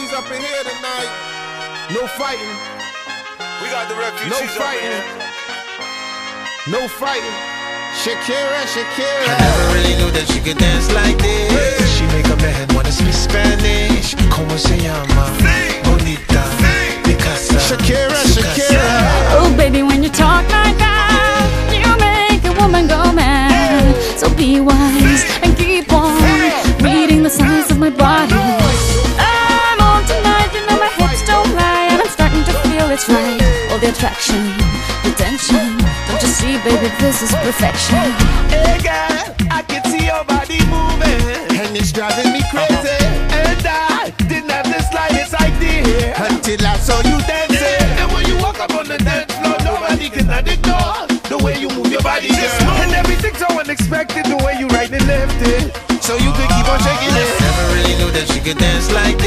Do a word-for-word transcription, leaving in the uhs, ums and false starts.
refugees up in here tonight. No fighting. We got the refugees No up in fighting. here. No fighting. Shakira, Shakira. I never really knew that she could dance like this. She make up her head wanna speak Spanish. Como se llama? Bonita, Picasa, Shakira, Shakira. Oh baby, when you talk like that, you make a woman go mad. So be wise and keep on reading the signs of my body. I'm on tonight, you know my hips don't lie, and I'm starting to feel it's right. All the attraction, the tension. Don't you see, baby, this is perfection. Hey girl, I can see your body moving, And it's driving me crazy. and I didn't have the slightest idea Until I saw you dancing. And when you walk up on the dance floor, nobody can ignore the way you move your body, girl. And everything's so unexpected, the way you right and left it. So you could keep on shaking it. Never really knew that she could dance like